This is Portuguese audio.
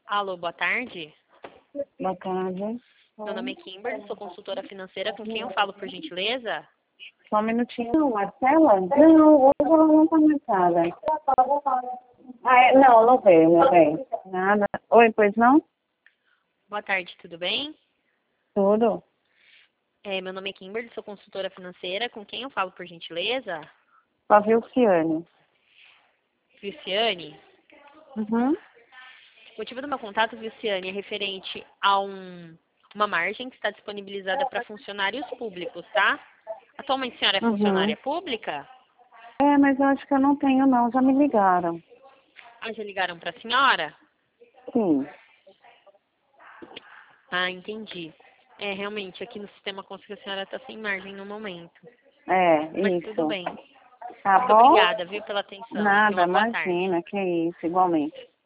Alô, boa tarde. Boa tarde. Meu nome é Kimberly, sou consultora financeira. Com quem eu falo, por gentileza? Só um minutinho. Não, Marcela? Não, hoje ela não está marcada. Não, não veio, não veio. Nada. Oi, pois não? Boa tarde, tudo bem? Tudo. Meu nome é Kimberly, sou consultora financeira. Com quem eu falo, por gentileza? Com a Vilciane. Vilciane? Uhum. O motivo do meu contato, Vilciane, é referente a uma margem que está disponibilizada para funcionários públicos, tá? Atualmente a senhora é Uhum. funcionária pública? Mas eu acho que eu não tenho, não. Já me ligaram. Ah, já ligaram para a senhora? Sim. Ah, entendi. Realmente, aqui no sistema consta que a senhora está sem margem no momento. Mas tudo Isso. bem. Tá Muito bom? obrigada, viu, pela atenção. Tenha Nada, uma boa tarde. imagina. Que isso, igualmente.